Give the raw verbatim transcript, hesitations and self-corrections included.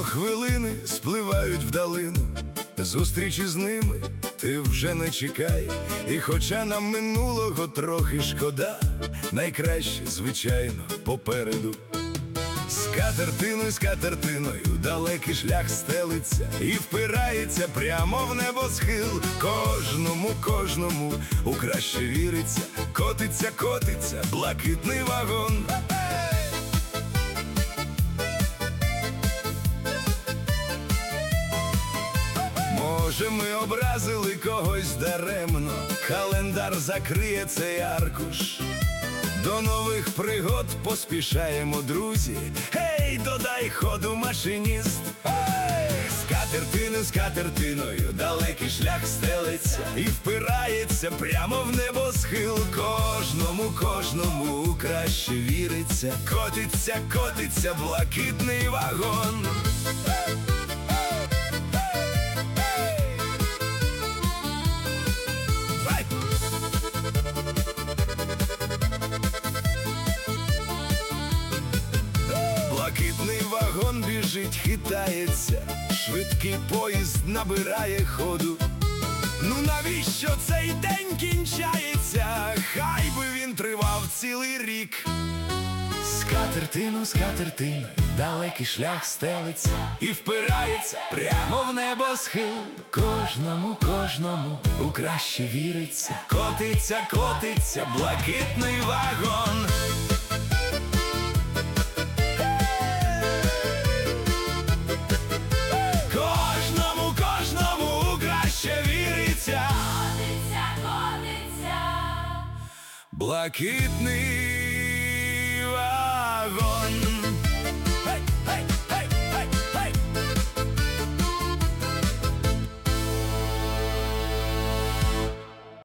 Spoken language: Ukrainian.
хвилини спливають вдалину, зустрічі з ними ти вже не чекай. І хоча нам минулого трохи шкода, найкраще, звичайно, попереду. Скатертиною, скатертиною далекий шлях стелиться і впирається прямо в небосхил. Кожному, кожному у краще віриться, котиться, котиться блакитний вагон. Може, ми образили когось даремно, календар закриє цей аркуш. До нових пригод поспішаємо, друзі. Гей, додай ходу, машиніст. Ей! Скатертиною, скатертиною далекий шлях стелиться і впирається прямо в небосхил. Кожному, кожному краще віриться, котиться, котиться блакитний вагон. Блакитний вагон біжить, хитається, швидкий поїзд набирає ходу. Ну навіщо цей день кінчається? Хай би він тривав цілий рік. Скатертину, скатертиною далекий шлях стелиться і впирається прямо в небосхил. Кожному, кожному у краще віриться, котиться, котиться блакитний вагон. Кожному, кожному у краще віриться, котиться, котиться блакитний